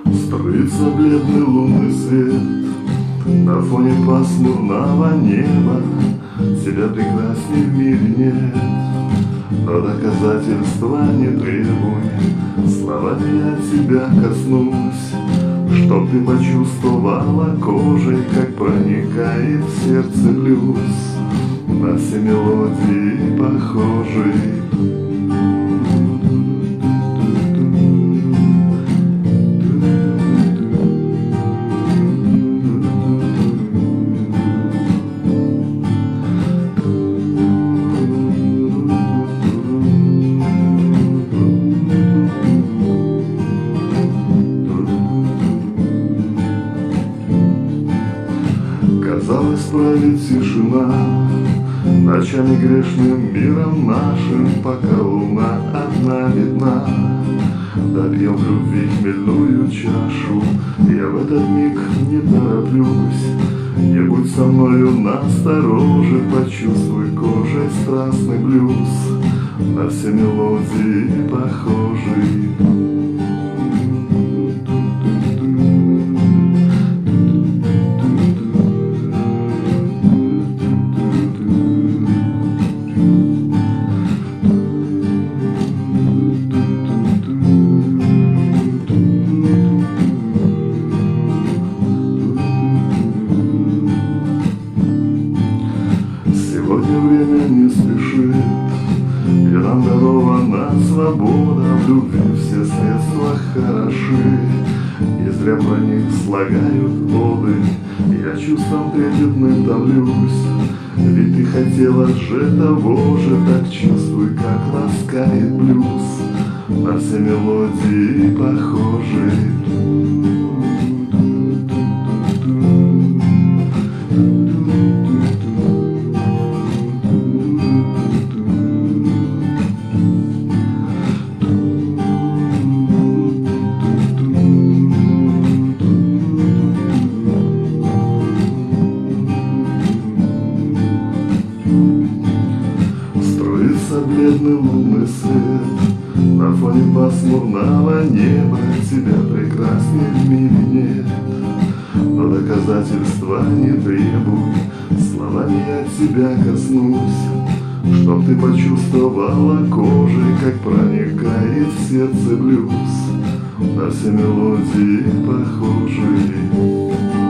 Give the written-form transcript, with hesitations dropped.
Струится бледный лунный свет на фоне пасмурного неба. Тебя прекрасней в мире нет, но доказательства не требуй. Словами я тебя коснусь, чтоб ты почувствовала кожей, как проникает в сердце блюз, на все мелодии похожий. Казалось, правит тишина ночами грешным миром нашим, пока луна одна видна. Допьем в любви хмельную чашу, я в этот миг не тороплюсь. Не будь со мною настороже, почувствуй кожей страстный блюз, на все мелодии похожий. Сегодня время не спешит, и нам дарована свобода. В любви все средства хороши, не зря про них слагают оды. Я чувством трепетным томлюсь, ведь ты хотела же того же. Так чувствуй, как ласкает блюз, на все мелодии похожи. Бледный лунный свет на фоне пасмурного неба. Тебя прекрасней в мире нет, но доказательства не требуй. Словами я тебя коснусь, чтоб ты почувствовала кожей, как проникает в сердце блюз, на все мелодии похожий.